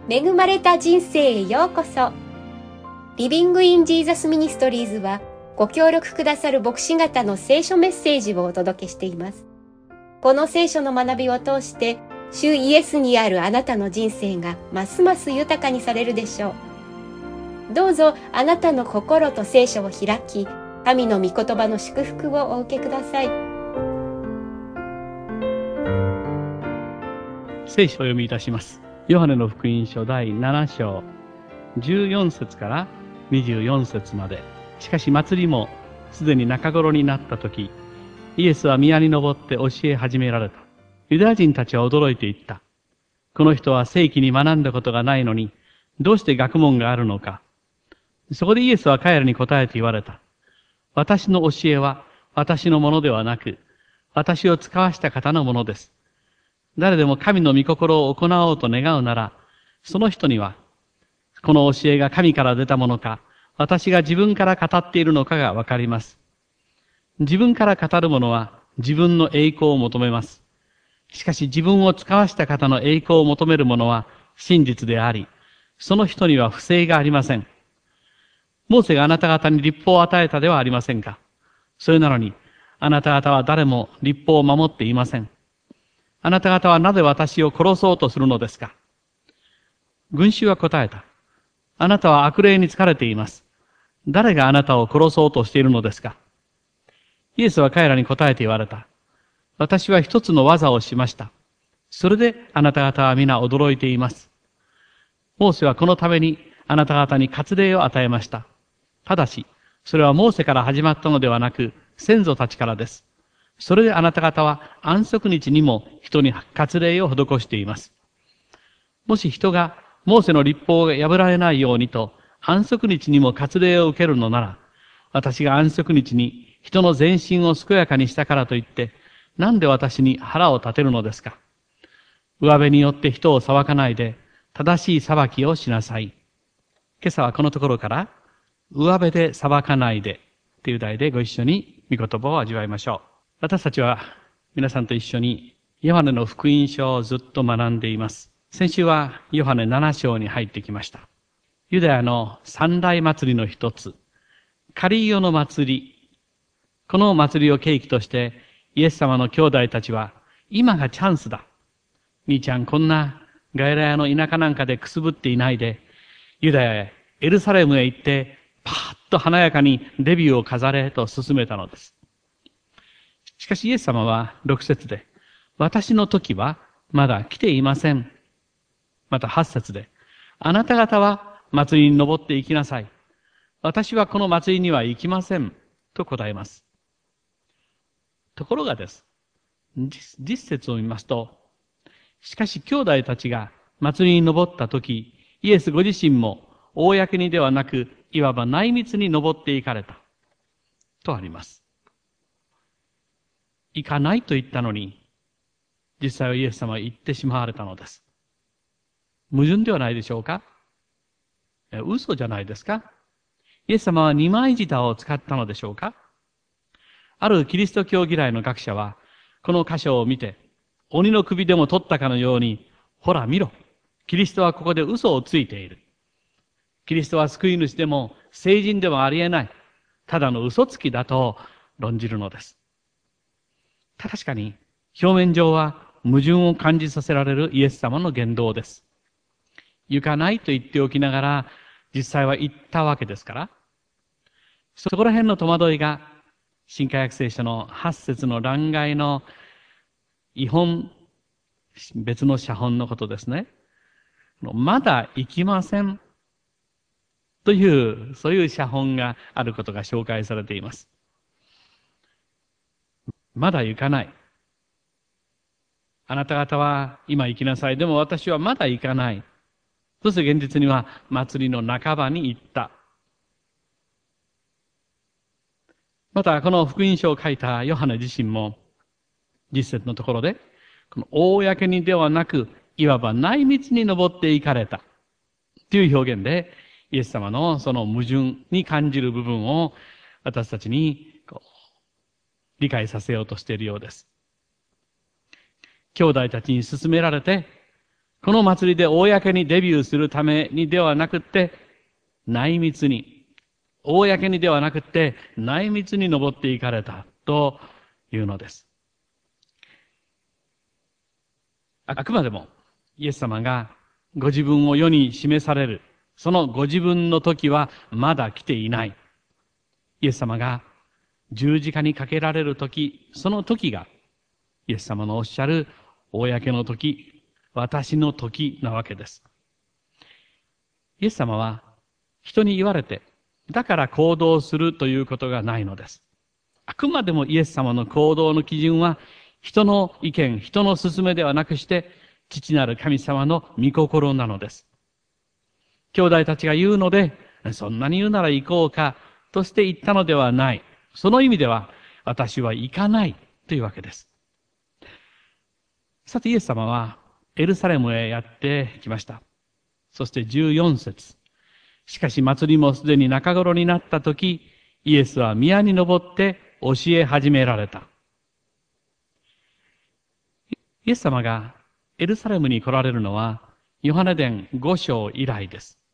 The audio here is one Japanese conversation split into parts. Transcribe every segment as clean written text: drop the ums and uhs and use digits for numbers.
恵まれた人生へようこそ。リビングインジーザスミニストリーズはご協力くださる牧師方の聖書メッセージをお届けしています。この聖書の学びを通して主イエスにあるあなたの人生がますます豊かにされるでしょう。どうぞあなたの心と聖書を開き、神の御言葉の祝福をお受けください。 聖書を読みいたします。ヨハネの福音書第7章14節から24節まで。しかし祭りもすでに中頃になった時、イエスは宮に登って教え始められた。ユダヤ人たちは驚いていった。この人は正規に学んだことがないのに、どうして学問があるのか。そこでイエスは彼らに答えて言われた。私の教えは私のものではなく、私を使わした方のものです。誰でも神の御心を行おうと願うなら、その人には、この教えが神から出たものか、私が自分から語っているのかがわかります。自分から語る者は自分の栄光を求めます。しかし自分を使わした方の栄光を求める者は真実であり、その人には不正がありません。モーセがあなた方に律法を与えたではありませんか。それなのに、あなた方は誰も律法を守っていません。あなた方はなぜ私を殺そうとするのですか。群衆は答えた。あなたは悪霊に疲れています。誰があなたを殺そうとしているのですか。イエスは彼らに答えて言われた。私は一つの技をしました。それであなた方は皆驚いています。モーセはこのためにあなた方に割礼を与えました。ただし、それはモーセから始まったのではなく、先祖たちからです。それであなた方は安息日にも人に割礼を施しています。もし人がモーセの律法が破られないようにと安息日にも割礼を受けるのなら、私が安息日に人の全身を健やかにしたからといって、なんで私に腹を立てるのですか。上辺によって人を裁かないで、正しい裁きをしなさい。今朝はこのところから、上辺で裁かないでという題でご一緒に御言葉を味わいましょう。私たちは皆さんと一緒にヨハネの福音書をずっと学んでいます。先週はヨハネ7章に入ってきました。ユダヤの三大祭りの一つ、カリオの祭り。この祭りを契機としてイエス様の兄弟たちは今がチャンスだ。兄ちゃんこんなガイラヤの田舎なんかでくすぶっていないで、ユダヤへエルサレムへ行ってパーッと華やかにデビューを飾れと勧めたのです。しかしイエス様は6節で、私の時はまだ来ていません。また8節で、あなた方は祭りに登って行きなさい。私はこの祭りには行きません。と答えます。ところがです。実節を見ますと、しかし兄弟たちが祭りに登った時、イエスご自身も公にではなく、いわば内密に登って行かれた。とあります。行かないと言ったのに、実際はイエス様は行ってしまわれたのです。矛盾ではないでしょうか。嘘じゃないですか。イエス様は二枚舌を使ったのでしょうか。あるキリスト教嫌いの学者は、この箇所を見て、鬼の首でも取ったかのように、ほら見ろ。キリストはここで嘘をついている。キリストは救い主でも聖人でもありえない。ただの嘘つきだと論じるのです。確かに、表面上は矛盾を感じさせられるイエス様の言動です。行かないと言っておきながら、実際は行ったわけですから、そこら辺の戸惑いが、新科学聖書の8節の欄外の異本、別の写本のことですね。まだ行きません。という、そういう写本があることが紹介されています。まだ行かない。あなた方は今行きなさい。でも私はまだ行かない。そして現実には祭りの半ばに行った。またこの福音書を書いたヨハネ自身も実節のところで、この公にではなく、いわば内密に登っていかれたという表現で、イエス様のその矛盾に感じる部分を私たちに理解させようとしているようです。兄弟たちに勧められて、 この祭りで公にデビューするためにではなくって、内密に、公にではなくって内密に登っていかれたというのです。あくまでもイエス様がご自分を世に示される、そのご自分の時はまだ来ていない。イエス様が十字架にかけられる時、その時がイエス様のおっしゃる公の時、私の時なわけです。イエス様は人に言われて、だから行動するということがないのです。あくまでもイエス様の行動の基準は、人の意見、人の勧めではなくして、父なる神様の御心なのです。兄弟たちが言うので、そんなに言うなら行こうか、として言ったのではない。その意味では、私は行かないというわけです。さてイエス様は、エルサレムへやってきました。そして14節。しかし祭りもすでに中頃になったとき、イエスは宮に登って教え始められた。イエス様がエルサレムに来られるのは、ヨハネ伝5章以来です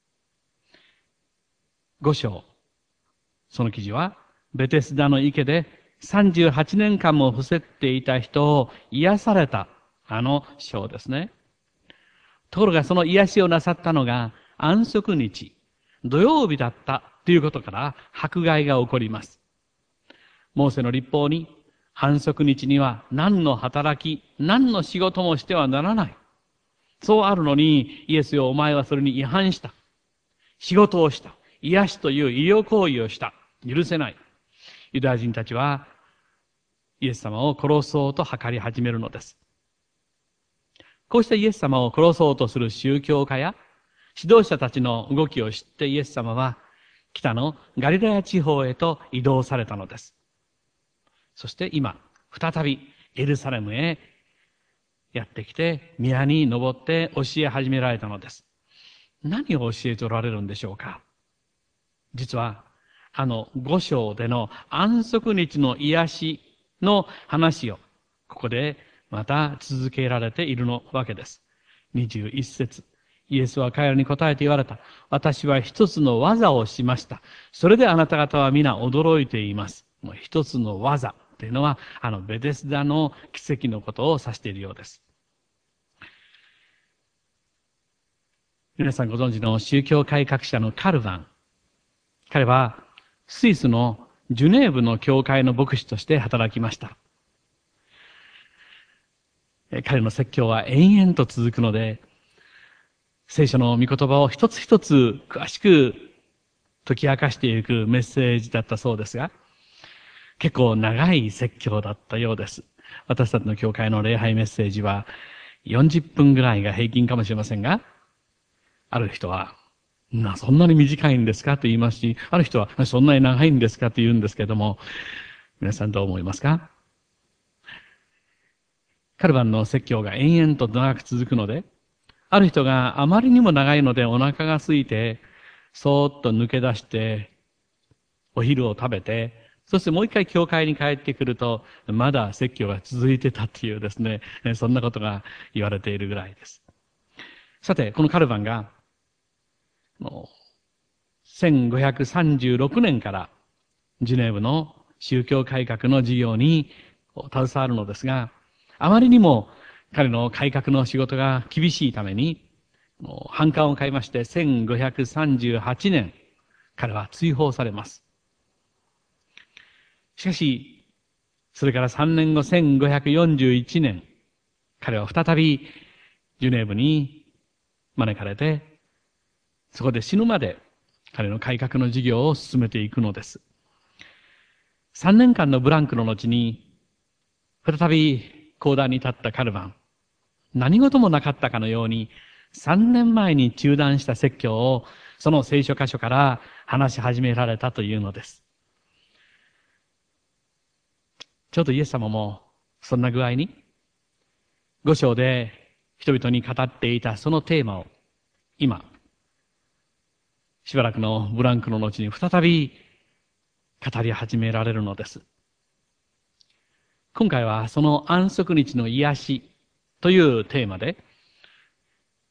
。5章。その記事は、ベテスダの池で38年間も伏せっていた人を癒された、あの章ですね。ところがその癒しをなさったのが安息日、土曜日だったということから迫害が起こります。モーセの律法に安息日には何の働き、何の仕事もしてはならない。そうあるのにイエスよ、お前はそれに違反した。仕事をした。癒しという医療行為をした。許せない。ユダヤ人たちはイエス様を殺そうと図り始めるのです。こうしたイエス様を殺そうとする宗教家や指導者たちの動きを知ってイエス様は北のガリラヤ地方へと移動されたのです。そして今、再びエルサレムへやってきて宮に登って教え始められたのです。何を教えておられるんでしょうか。実は5章での安息日の癒しの話をここでまた続けられているわけです。21節。イエスは彼らに答えて言われた。私は一つの技をしました。それであなた方は皆驚いています。もう一つの技というのは、ベテスダの奇跡のことを指しているようです。皆さんご存知の宗教改革者のカルヴァン。彼はスイスのジュネーブの教会の牧師として働きました。彼の説教は延々と続くので、聖書の御言葉を一つ一つ詳しく解き明かしていくメッセージだったそうですが、結構長い説教だったようです。私たちの教会の礼拝メッセージは40分ぐらいが平均かもしれませんが、ある人は、そんなに短いんですかと言いますし、ある人は、そんなに長いんですかと言うんですけれども、皆さんどう思いますか？カルヴァンの説教が延々と長く続くので、ある人があまりにも長いのでお腹が空いて、そーっと抜け出して、お昼を食べて、そしてもう一回教会に帰ってくると、まだ説教が続いてたっていうですね、そんなことが言われているぐらいです。さて、このカルヴァンが、1536年からジュネーブの宗教改革の事業に携わるのですが、あまりにも彼の改革の仕事が厳しいために、反感を買いまして1538年、彼は追放されます。しかし、それから3年後1541年、彼は再びジュネーブに招かれて、そこで死ぬまで彼の改革の事業を進めていくのです。3年間のブランクの後に、再び講談に立ったカルヴァン。何事もなかったかのように、3年前に中断した説教を、その聖書箇所から話し始められたというのです。ちょうどイエス様も、そんな具合に、5章で人々に語っていたそのテーマを、今、しばらくのブランクの後に再び語り始められるのです。今回はその安息日の癒しというテーマで、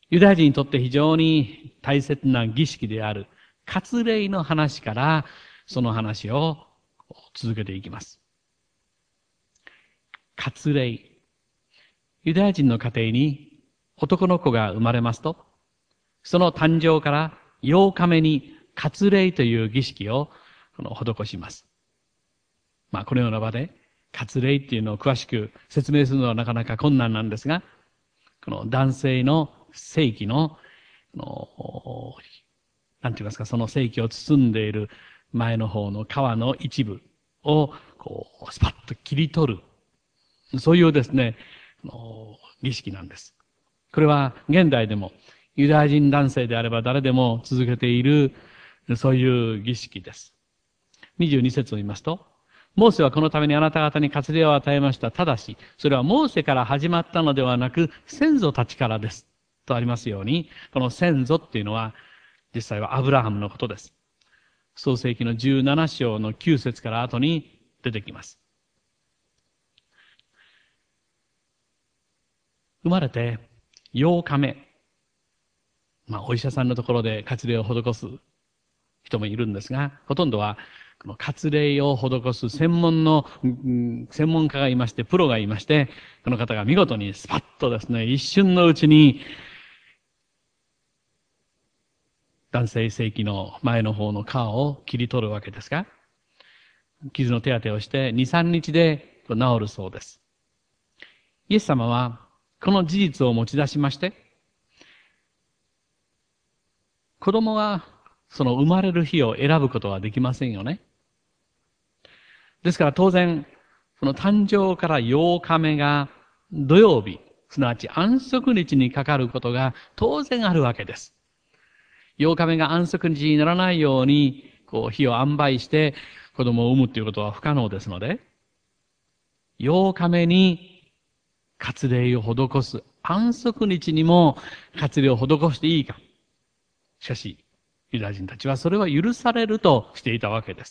ユダヤ人にとって非常に大切な儀式である割礼の話からその話を続けていきます。割礼。ユダヤ人の家庭に男の子が生まれますと、その誕生から8日目に割礼という儀式を施します。このような場で割礼っていうのを詳しく説明するのはなかなか困難なんですが、この男性の性器の、なんて言いますか、その性器を包んでいる前の方の皮の一部を、スパッと切り取る。そういうですね、儀式なんです。これは現代でもユダヤ人男性であれば誰でも続けている、そういう儀式です。22節を見ますと、モーセはこのためにあなた方に割礼を与えました。ただし、それはモーセから始まったのではなく、先祖たちからです。とありますように、この先祖っていうのは、実際はアブラハムのことです。創世記の17章の9節から後に出てきます。生まれて8日目。お医者さんのところで割礼を施す人もいるんですが、ほとんどは、この割礼を施す専門家がいまして、プロがいまして、この方が見事にスパッとですね、一瞬のうちに、男性性器の前の方の皮を切り取るわけですが、傷の手当てをして2、3日で治るそうです。イエス様は、この事実を持ち出しまして、子供はその生まれる日を選ぶことはできませんよね。ですから当然、その誕生から8日目が土曜日、すなわち安息日にかかることが当然あるわけです。8日目が安息日にならないように、日を塩梅して子供を産むということは不可能ですので、8日目に割礼を施す、安息日にも割礼を施していいか。しかし、ユダヤ人たちはそれは許されるとしていたわけです。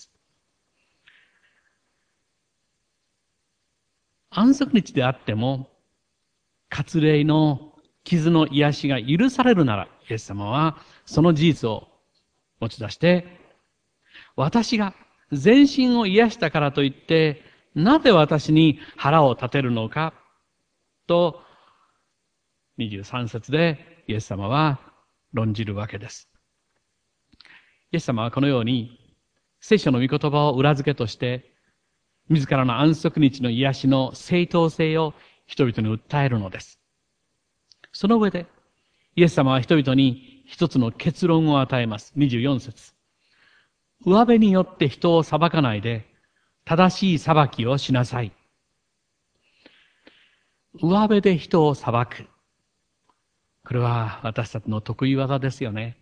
安息日であっても、割礼の傷の癒しが許されるなら、イエス様はその事実を持ち出して、私が全身を癒したからといって、なぜ私に腹を立てるのか、と、23節でイエス様は論じるわけです。イエス様はこのように、聖書の御言葉を裏付けとして、自らの安息日の癒しの正当性を人々に訴えるのです。その上で、イエス様は人々に一つの結論を与えます。24節。上辺によって人を裁かないで、正しい裁きをしなさい。上辺で人を裁く。これは私たちの得意技ですよね。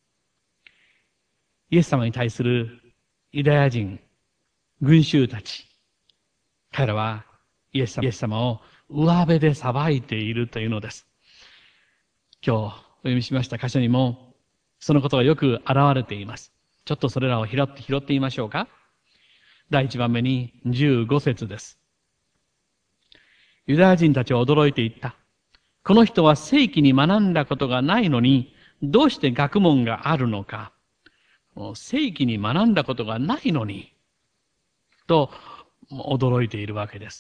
イエス様に対するユダヤ人、群衆たち。彼らはイエス様を上辺で裁いているというのです。今日お読みしました箇所にもそのことがよく現れています。ちょっとそれらを拾ってみましょうか。第一番目に15節です。ユダヤ人たちは驚いていった。この人は正規に学んだことがないのに、どうして学問があるのか。正規に学んだことがないのに、と驚いているわけです。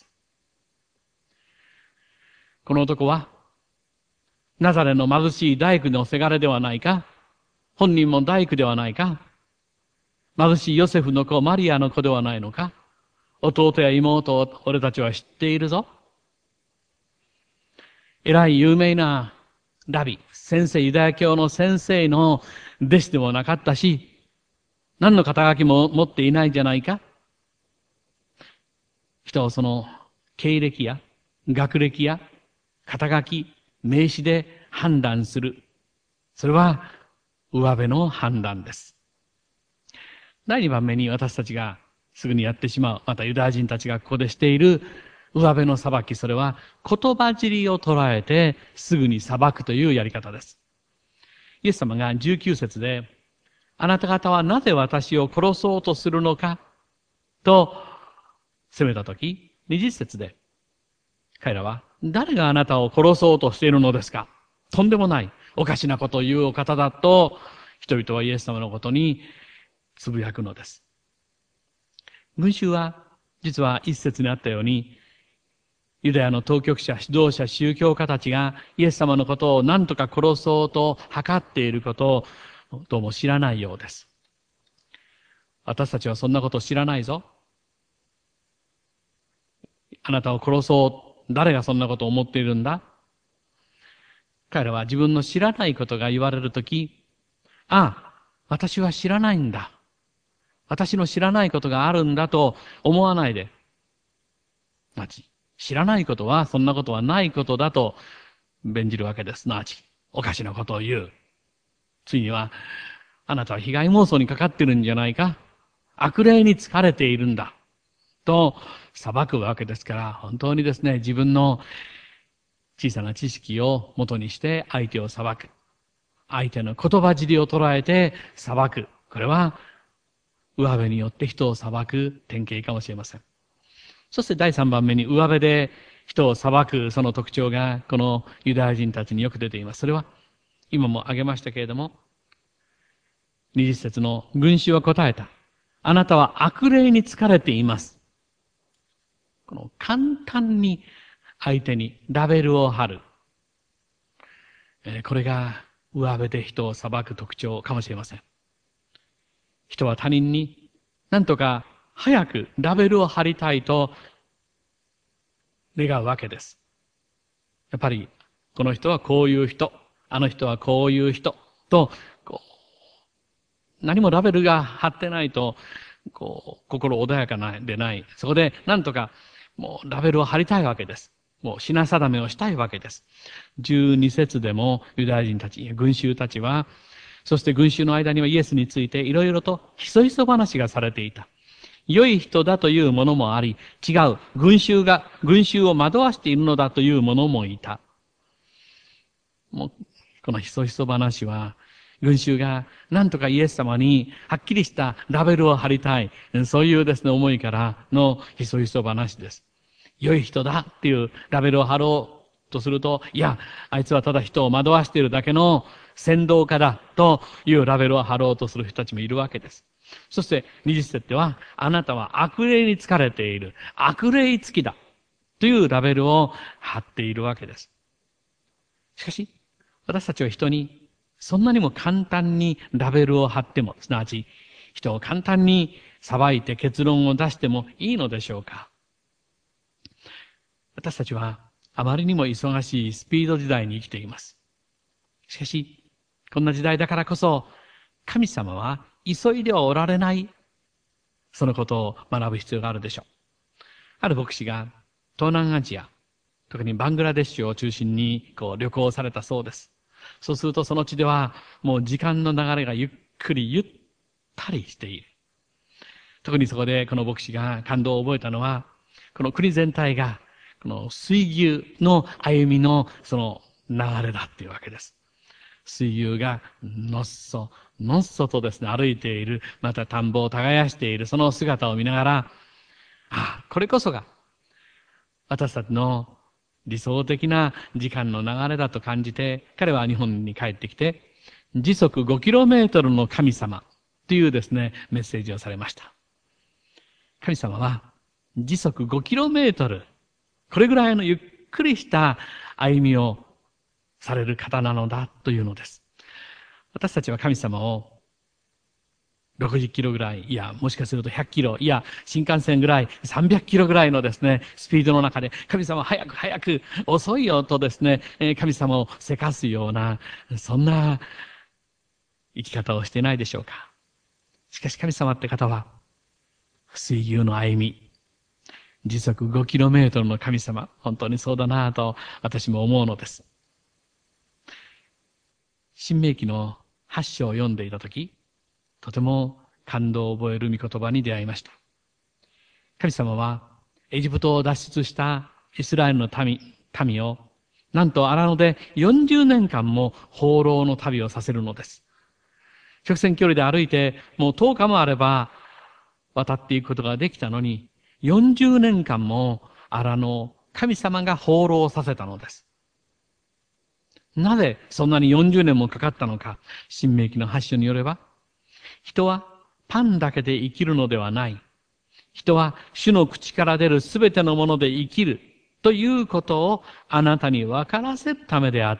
この男は、ナザレの貧しい大工のせがれではないか、本人も大工ではないか、貧しいヨセフの子、マリアの子ではないのか、弟や妹を俺たちは知っているぞ。偉い有名なラビ、先生、ユダヤ教の先生の弟子でもなかったし、何の肩書きも持っていないんじゃないか。人をその経歴や学歴や肩書き、名詞で判断する。それは上辺の判断です。第二番目に私たちがすぐにやってしまう、またユダヤ人たちがここでしている上辺の裁き、それは言葉尻を捉えてすぐに裁くというやり方です。イエス様が19節で、あなた方はなぜ私を殺そうとするのかと責めたとき、20節で彼らは誰があなたを殺そうとしているのですか。とんでもない。 おかしなことを言うお方だと、人々はイエス様のことにつぶやくのです。群衆は、実は一節にあったように、ユダヤの当局者、指導者、宗教家たちがイエス様のことを何とか殺そうと図っていることをどうも知らないようです。私たちはそんなことを知らないぞ。あなたを殺そう。誰がそんなことを思っているんだ？彼らは自分の知らないことが言われるとき、ああ、私は知らないんだ。私の知らないことがあるんだと思わないで、知らないことはそんなことはないことだと弁じるわけです。すなわち、おかしなことを言う。ついには、あなたは被害妄想にかかってるんじゃないか？悪霊に疲れているんだ。と裁くわけですから、本当にですね、自分の小さな知識を元にして相手を裁く。相手の言葉尻を捉えて裁く。これは、上辺によって人を裁く典型かもしれません。そして第3番目に上辺で人を裁くその特徴がこのユダヤ人たちによく出ています。それは今も挙げましたけれども、20節の群衆は答えた。あなたは悪霊に疲れています。この簡単に相手にラベルを貼る。これが上辺で人を裁く特徴かもしれません。人は他人に何とか早くラベルを貼りたいと願うわけです。やっぱりこの人はこういう人、あの人はこういう人と、何もラベルが貼ってないと、心穏やかでない。そこで何とかもうラベルを貼りたいわけです。もう品定めをしたいわけです。12節でもユダヤ人たち、群衆たちは、そして群衆の間にはイエスについていろいろとひそひそ話がされていた。良い人だというものもあり、違う。群衆を惑わしているのだというものもいた。もう、このひそひそ話は、群衆が何とかイエス様にはっきりしたラベルを貼りたい。そういうですね、思いからのひそひそ話です。良い人だっていうラベルを貼ろうとすると、いや、あいつはただ人を惑わしているだけの先導家だというラベルを貼ろうとする人たちもいるわけです。そして20節では、あなたは悪霊に疲れている。悪霊付きだ。というラベルを貼っているわけです。しかし、私たちは人にそんなにも簡単にラベルを貼っても、すなわち人を簡単に裁いて結論を出してもいいのでしょうか？私たちはあまりにも忙しいスピード時代に生きています。しかし、こんな時代だからこそ、神様は急いではおられない、そのことを学ぶ必要があるでしょう。ある牧師が東南アジア、特にバングラデシュを中心に旅行されたそうです。そうするとその地ではもう時間の流れがゆっくりゆったりしている。特にそこでこの牧師が感動を覚えたのは、この国全体がこの水牛の歩みのその流れだっていうわけです。水牛がのっそとですね、歩いている、また田んぼを耕しているその姿を見ながら、これこそが私たちの理想的な時間の流れだと感じて、彼は日本に帰ってきて、時速 5km の神様というですね、メッセージをされました。神様は時速 5km、これぐらいのゆっくりした歩みをされる方なのだというのです。私たちは神様を60キロぐらい、いや、もしかすると100キロ、いや、新幹線ぐらい、300キロぐらいのですね、スピードの中で、神様早く、遅いよとですね、神様をせかすような、そんな生き方をしていないでしょうか。しかし神様って方は、水牛の歩み、時速 5km の神様、本当にそうだなぁと私も思うのです。新明記の8章を読んでいたとき、とても感動を覚える御言葉に出会いました。神様はエジプトを脱出したイスラエルの民を、なんと荒野で40年間も放浪の旅をさせるのです。直線距離で歩いてもう10日もあれば渡っていくことができたのに、40年間も荒野を神様が放浪させたのです。 なぜそんなに40年もかかったのか。新明記の8章によれば、人はパンだけで生きるのではない。人は主の口から出るすべてのもので生きるということをあなたに分からせるためであった。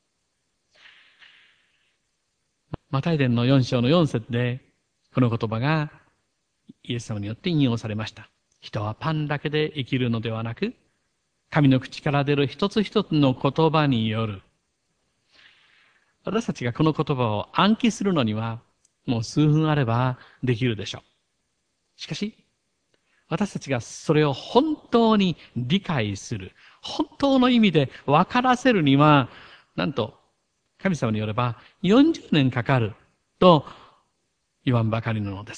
マタイ伝の4章の4節で、この言葉がイエス様によって引用されました。人はパンだけで生きるのではなく、神の口から出る一つ一つの言葉による。私たちがこの言葉を暗記するのには、もう数分あればできるでしょう。しかし、私たちがそれを本当に理解する、本当の意味で分からせるには、なんと、神様によれば40年かかると言わんばかりなのです。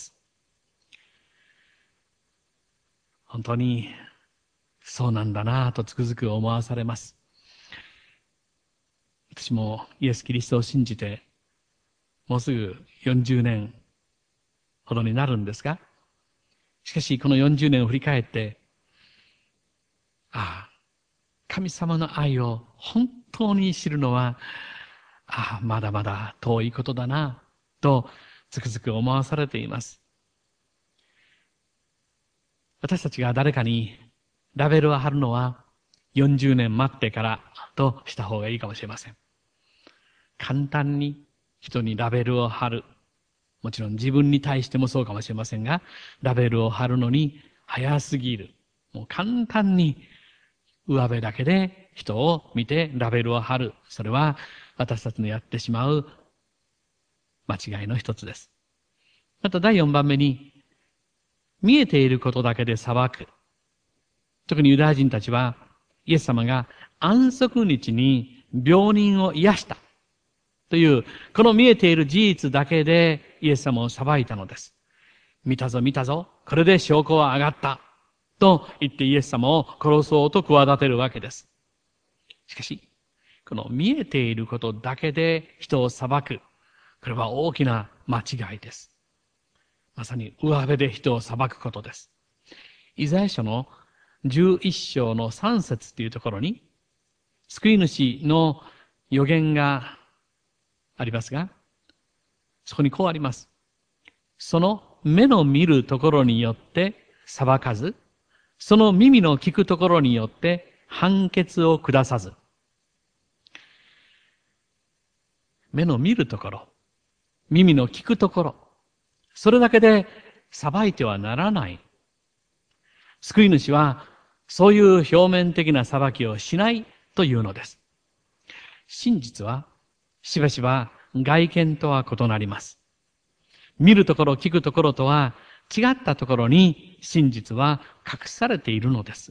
本当にそうなんだなぁとつくづく思わされます。私もイエス・キリストを信じてもうすぐ40年ほどになるんですが、しかしこの40年を振り返って、神様の愛を本当に知るのは、まだまだ遠いことだなとつくづく思わされています。私たちが誰かにラベルを貼るのは40年待ってからとした方がいいかもしれません。簡単に人にラベルを貼る。もちろん自分に対してもそうかもしれませんが、ラベルを貼るのに早すぎる。もう簡単に上辺だけで人を見てラベルを貼る。それは私たちのやってしまう間違いの一つです。また第4番目に、見えていることだけで裁く。特にユダヤ人たちは、イエス様が安息日に病人を癒したという、この見えている事実だけでイエス様を裁いたのです。見たぞ見たぞ、これで証拠は上がった。と言ってイエス様を殺そうと企てるわけです。しかし、この見えていることだけで人を裁く。これは大きな間違いです。まさに上辺で人を裁くことです。イザヤ書の11章の3節というところに、救い主の予言がありますが、そこにこうあります。その目の見るところによって裁かず、その耳の聞くところによって判決を下さず。目の見るところ、耳の聞くところ、それだけで裁いてはならない。救い主はそういう表面的な裁きをしないというのです。真実はしばしば外見とは異なります。見るところ、聞くところとは違ったところに真実は隠されているのです。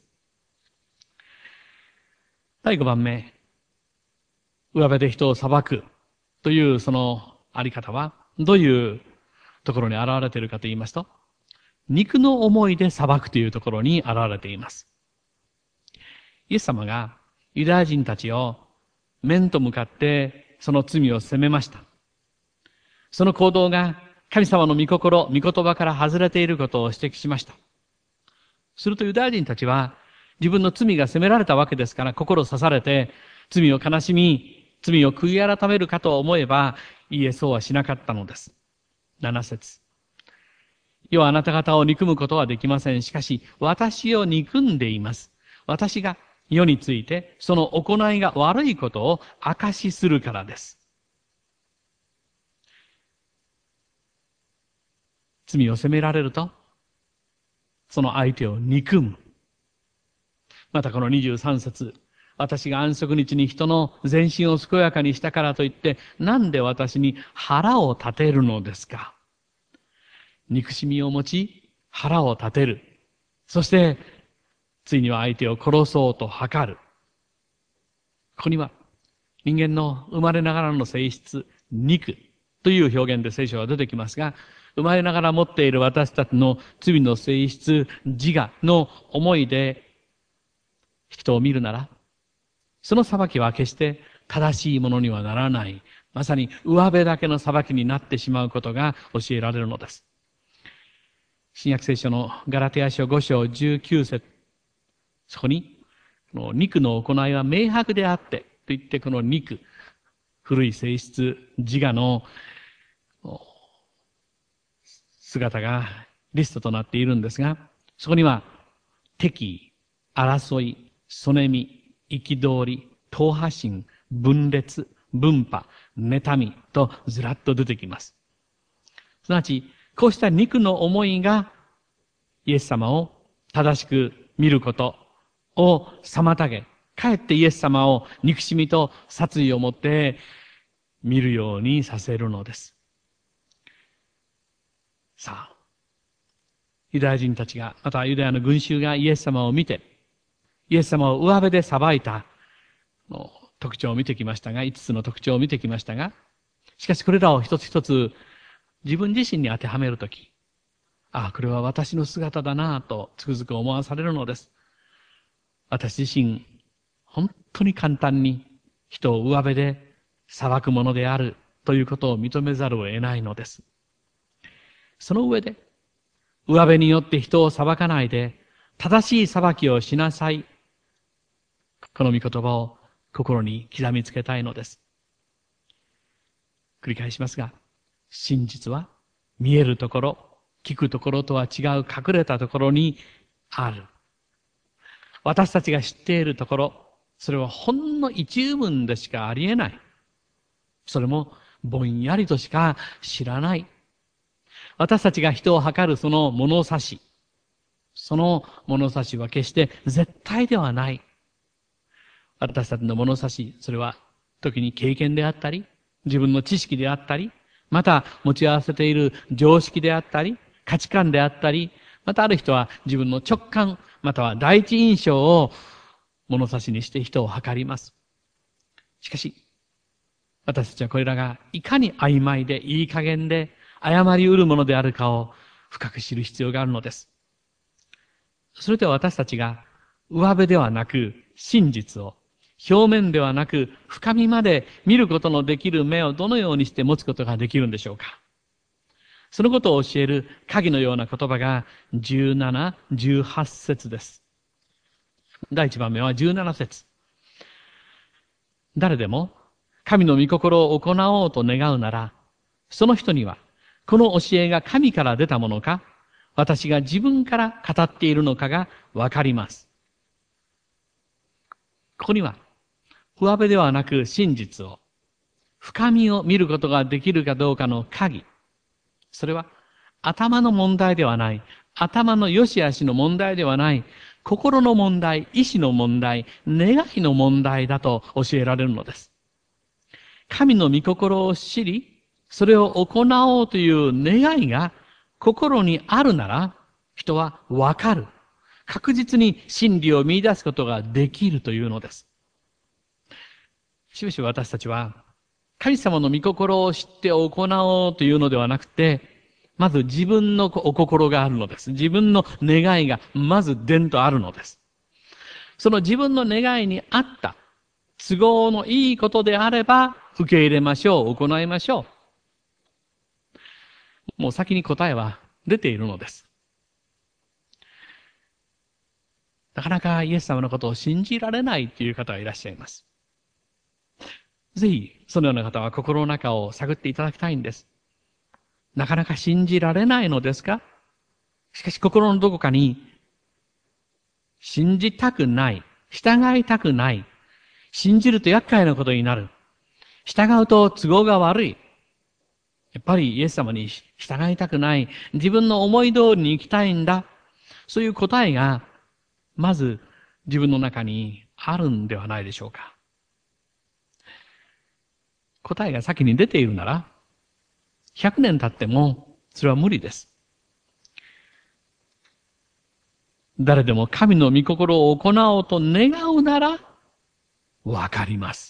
第5番目、上辺で人を裁くというそのあり方はどういうところに現れているかと言いますと、肉の思いで裁くというところに現れています。イエス様がユダヤ人たちを面と向かってその罪を責めました。その行動が神様の御心、御言葉から外れていることを指摘しました。するとユダヤ人たちは自分の罪が責められたわけですから心刺されて罪を悲しみ、罪を悔い改めるかと思えば、いいえ、そうはしなかったのです。7節。世はあなた方を憎むことはできません。しかし、私を憎んでいます。私が世についてその行いが悪いことを証しするからです。罪を責められると、その相手を憎む。またこの23節。私が安息日に人の全身を健やかにしたからといって、なんで私に腹を立てるのですか。憎しみを持ち、腹を立てる。そして、ついには相手を殺そうと図る。ここには、人間の生まれながらの性質、肉という表現で聖書は出てきますが、生まれながら持っている私たちの罪の性質、自我の思いで人を見るなら、その裁きは決して正しいものにはならない。まさに上辺だけの裁きになってしまうことが教えられるのです。新約聖書のガラテヤ書5章19節。そこに、肉の行いは明白であって、 言ってこの肉、古い性質、自我の姿がリストとなっているんですが、そこには敵意、争い、そねみ、憤り、党派心、分裂、分派、妬みとずらっと出てきます。すなわち、こうした肉の思いがイエス様を正しく見ることを妨げ、かえってイエス様を憎しみと殺意を持って見るようにさせるのです。さあ、ユダヤ人たちが、またユダヤの群衆がイエス様を見て、イエス様を上辺で裁いた特徴を見てきましたが、5つの特徴を見てきましたが、しかしこれらを一つ一つ自分自身に当てはめるとき、ああ、これは私の姿だなぁとつくづく思わされるのです。私自身、本当に簡単に人を上辺で裁くものであるということを認めざるを得ないのです。その上で、上辺によって人を裁かないで、正しい裁きをしなさい。この御言葉を心に刻みつけたいのです。繰り返しますが、真実は見えるところ、聞くところとは違う隠れたところにある。私たちが知っているところ、それはほんの一部分でしかありえない。それもぼんやりとしか知らない。私たちが人を測るその物差し、その物差しは決して絶対ではない。私たちの物差し、それは時に経験であったり、自分の知識であったり、また持ち合わせている常識であったり、価値観であったり、またある人は自分の直感、または第一印象を物差しにして人を測ります。しかし、私たちはこれらがいかに曖昧でいい加減で誤り得るものであるかを深く知る必要があるのです。それでは私たちが上辺ではなく真実を、表面ではなく深みまで見ることのできる目をどのようにして持つことができるんでしょうか。そのことを教える鍵のような言葉が17、18節です。第一番目は17節。誰でも神の御心を行おうと願うなら、その人にはこの教えが神から出たものか、私が自分から語っているのかがわかります。ここには、上辺ではなく真実を、深みを見ることができるかどうかの鍵。それは、頭の問題ではない。頭の良し悪しの問題ではない。心の問題、意志の問題、願いの問題だと教えられるのです。神の御心を知り、それを行おうという願いが心にあるなら、人はわかる。確実に真理を見出すことができるというのです。しばしば私たちは、神様の御心を知って行おうというのではなくて、まず自分のお心があるのです。自分の願いがまず伝とあるのです。その自分の願いに合った都合のいいことであれば受け入れましょう、行いましょう。もう先に答えは出ているのです。なかなかイエス様のことを信じられないという方がいらっしゃいます。ぜひ、そのような方は心の中を探っていただきたいんです。なかなか信じられないのですか？しかし心のどこかに、信じたくない、従いたくない、信じると厄介なことになる、従うと都合が悪い、やっぱりイエス様に従いたくない、自分の思い通りに生きたいんだ、そういう答えが、まず自分の中にあるんではないでしょうか。答えが先に出ているなら、100年経ってもそれは無理です。誰でも神の御心を行おうと願うなら、わかります。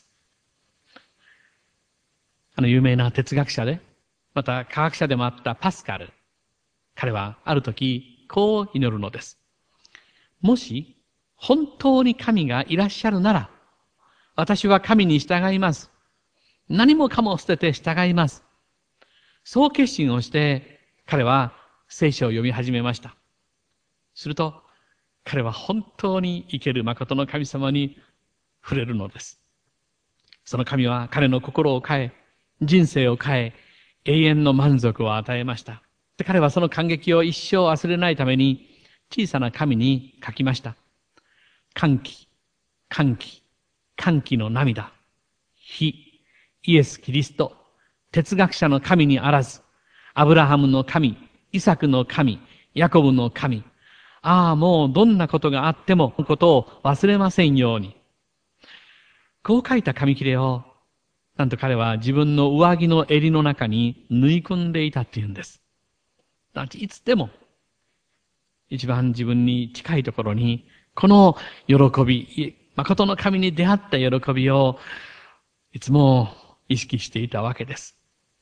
有名な哲学者で、また科学者でもあったパスカル。彼はある時、こう祈るのです。もし、本当に神がいらっしゃるなら、私は神に従います。何もかも捨てて従います。そう決心をして、彼は聖書を読み始めました。すると、彼は本当に生ける誠の神様に触れるのです。 その神は彼の心を変え、人生を変え、永遠の満足を与えました。で、彼はその感激を一生忘れないために、小さな紙に書きました。歓喜、歓喜、歓喜の涙。非、イエス・キリスト、哲学者の神にあらず、アブラハムの神、イサクの神、ヤコブの神。ああ、もうどんなことがあっても、ことを忘れませんように。こう書いた紙切れを、なんと彼は自分の上着の襟の中に縫い込んでいたっていうんです。いつでも、一番自分に近いところに、この喜び、誠の神に出会った喜びを、いつも意識していたわけです。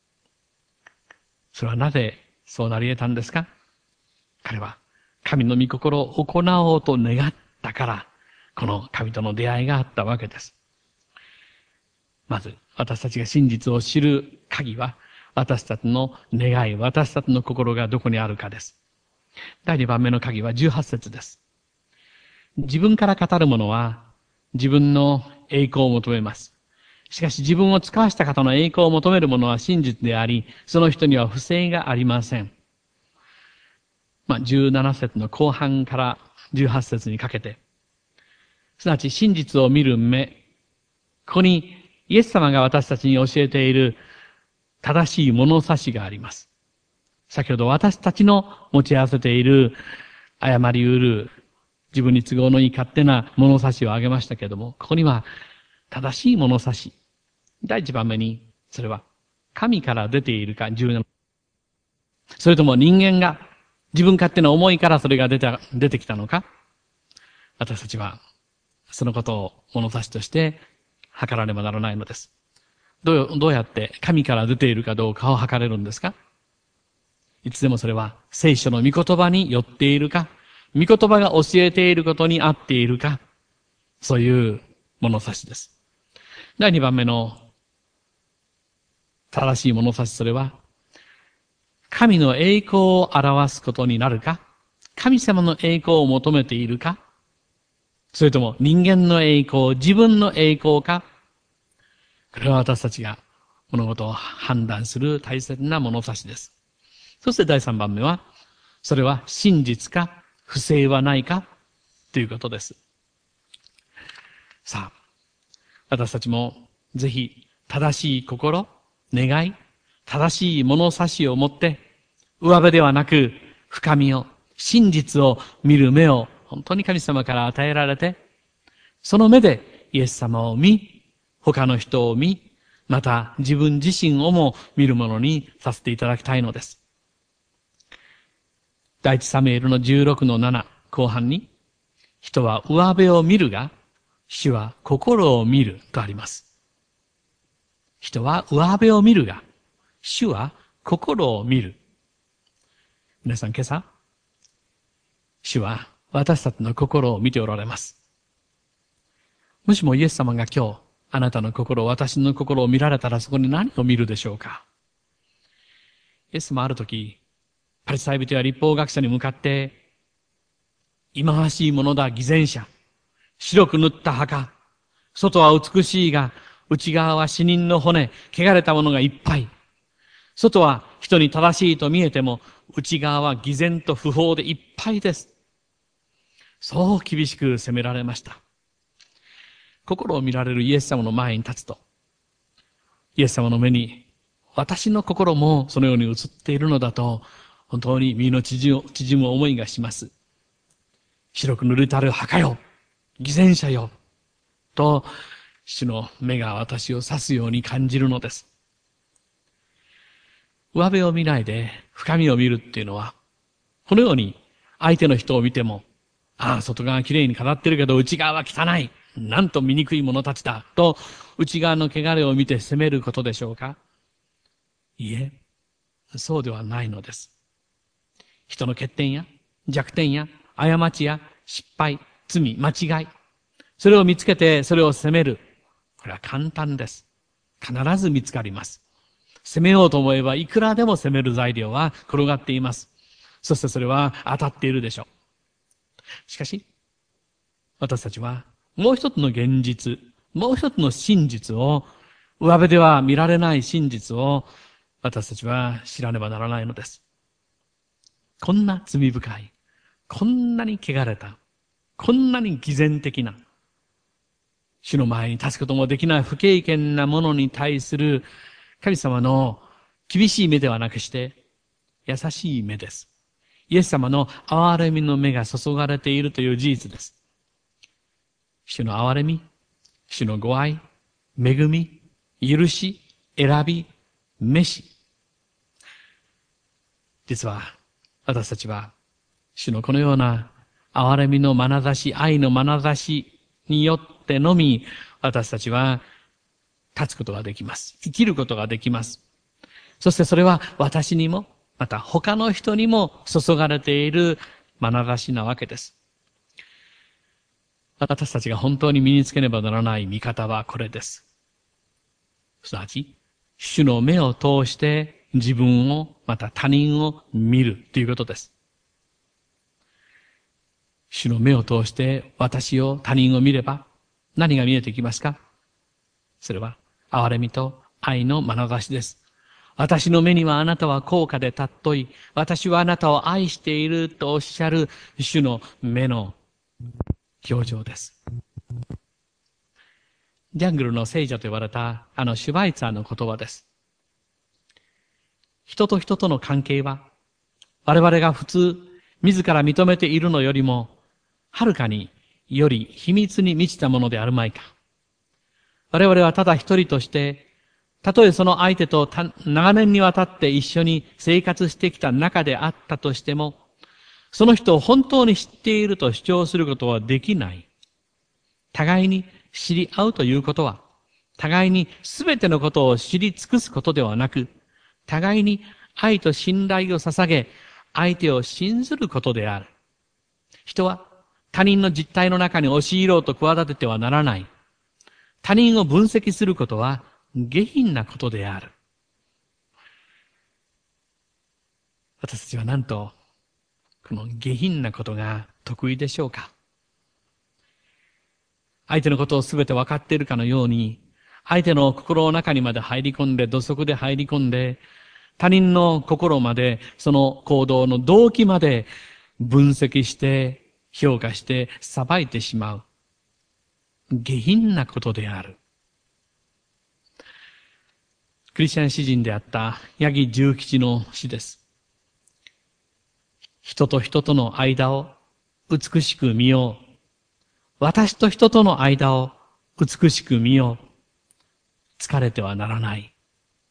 それはなぜそうなり得たんですか？彼は神の御心を行おうと願ったから、この神との出会いがあったわけです。まず、私たちが真実を知る鍵は、私たちの願い、私たちの心がどこにあるかです。第2番目の鍵は18節です。自分から語る者は、自分の栄光を求めます。しかし自分を使わした方の栄光を求める者は真実であり、その人には不正がありません。17節の後半から18節にかけて、すなわち真実を見る目、ここにイエス様が私たちに教えている正しい物差しがあります。先ほど私たちの持ち合わせている誤りうる自分に都合のいい勝手な物差しを挙げましたけれども、ここには正しい物差し。第一番目に、それは神から出ているか17。それとも人間が自分勝手な思いからそれが出てきたのか？私たちはそのことを物差しとして測らねばならないのです。どうやって神から出ているかどうかを測れるんですか？いつでもそれは聖書の御言葉によっているか、御言葉が教えていることに合っているか、そういう物差しです。第2番目の正しい物差し、それは神の栄光を表すことになるか、神様の栄光を求めているか、それとも人間の栄光、自分の栄光か、これは私たちが物事を判断する大切な物差しです。そして第3番目は、それは真実か不正はないかということです。さあ、私たちもぜひ正しい心、願い、正しい物差しを持って、上辺ではなく深みを、真実を見る目を本当に神様から与えられて、その目でイエス様を見、他の人を見、また自分自身をも見るものにさせていただきたいのです。第一サムエルの16の7後半に、人は上辺を見るが、主は心を見るとあります。人は上辺を見るが、主は心を見る。皆さん今朝、主は私たちの心を見ておられます。もしもイエス様が今日、あなたの心、私の心を見られたらそこに何を見るでしょうか？イエス様あるとき、パリサイ人や律法学者に向かって、忌まわしいものだ、偽善者。白く塗った墓。外は美しいが、内側は死人の骨、汚れたものがいっぱい。外は人に正しいと見えても、内側は偽善と不法でいっぱいです。そう厳しく責められました。心を見られるイエス様の前に立つと、イエス様の目に、私の心もそのように映っているのだと、本当に身の縮む思いがします。白く塗りたる墓よ、偽善者よ、と、主の目が私を指すように感じるのです。上辺を見ないで深みを見るっていうのは、このように相手の人を見ても、外側きれいに飾ってるけど内側は汚い。なんと醜い者たちだ。と、内側の汚れを見て責めることでしょうか？いえ、そうではないのです。人の欠点や弱点や過ちや失敗、罪、間違い。それを見つけてそれを責める。これは簡単です。必ず見つかります。責めようと思えばいくらでも責める材料は転がっています。そしてそれは当たっているでしょう。しかし、私たちはもう一つの現実、もう一つの真実を上辺では見られない真実を私たちは知らねばならないのです。こんな罪深い、こんなに汚れた、こんなに偽善的な、主の前に立つこともできない不経験なものに対する神様の厳しい目ではなくして、優しい目です。イエス様の憐れみの目が注がれているという事実です。主の憐れみ、主のご愛、恵み、許し、選び、召し。実は、私たちは、主のこのような憐れみの眼差し、愛の眼差しによってのみ、私たちは立つことができます。生きることができます。そしてそれは私にも、また他の人にも注がれている眼差しなわけです。私たちが本当に身につけねばならない見方はこれです。すなわち、主の目を通して自分を、また他人を見るということです。主の目を通して私を、他人を見れば何が見えてきますか？それは憐れみと愛の眼差しです。私の目にはあなたは高価で尊い。私はあなたを愛しているとおっしゃる主の目の表情です。ジャングルの聖者と呼ばれたシュバイツァーの言葉です。人と人との関係は我々が普通自ら認めているのよりもはるかにより秘密に満ちたものであるまいか。我々はただ一人として、たとえその相手と長年にわたって一緒に生活してきた中であったとしても、その人を本当に知っていると主張することはできない。互いに知り合うということは、互いに全てのことを知り尽くすことではなく、互いに愛と信頼を捧げ、相手を信ずることである。人は他人の実態の中に押し入ろうと企ててはならない。他人を分析することは下品なことである。私たちはなんと、この下品なことが得意でしょうか？相手のことをすべて分かっているかのように、相手の心の中にまで入り込んで、土足で入り込んで、他人の心まで、その行動の動機まで分析して、評価して、裁いてしまう。下品なことである。クリスチャン詩人であった八木重吉の詩です。人と人との間を美しく見よう。私と人との間を美しく見よう。疲れてはならない。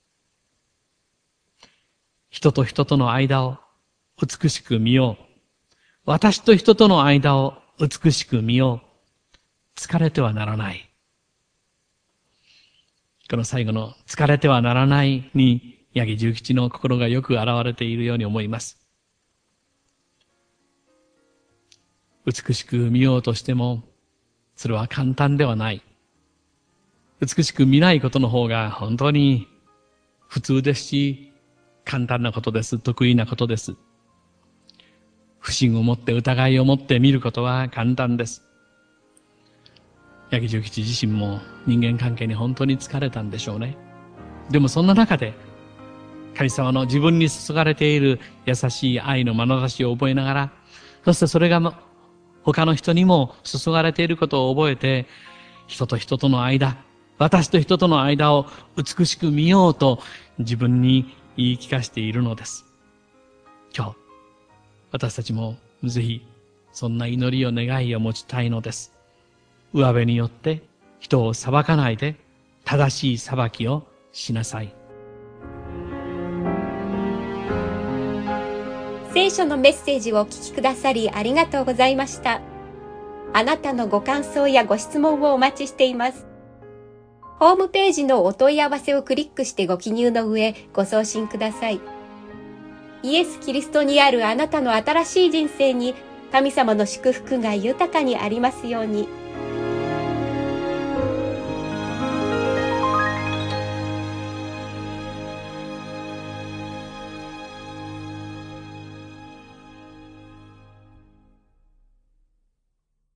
人と人との間を美しく見よう。私と人との間を美しく見よう。疲れてはならない。この最後の疲れてはならないに、八木重吉の心がよく現れているように思います。美しく見ようとしても、それは簡単ではない。美しく見ないことの方が本当に普通ですし、簡単なことです。得意なことです。不信を持って疑いを持って見ることは簡単です。八木重吉自身も人間関係に本当に疲れたんでしょうね。でもそんな中で、神様の自分に注がれている優しい愛の眼差しを覚えながら、そしてそれが他の人にも注がれていることを覚えて、人と人との間、私と人との間を美しく見ようと自分に言い聞かせているのです。今日、私たちもぜひそんな祈りを願いを持ちたいのです。上辺によって人を裁かないで正しい裁きをしなさい。 聖書のメッセージをお聞きくださりありがとうございました。あなたのご感想やご質問をお待ちしています。ホームページのお問い合わせをクリックしてご記入の上ご送信ください。イエス・キリストにあるあなたの新しい人生に神様の祝福が豊かにありますように。